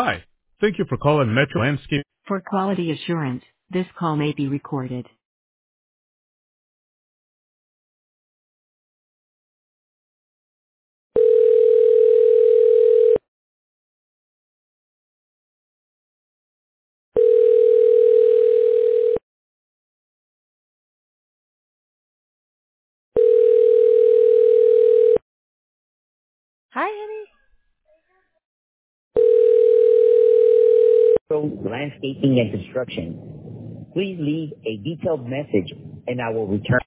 Hi. Thank you for calling Metro Landscape. For quality assurance, this call may be recorded. Hi, honey. Landscaping and construction. Please leave a detailed message and I will return.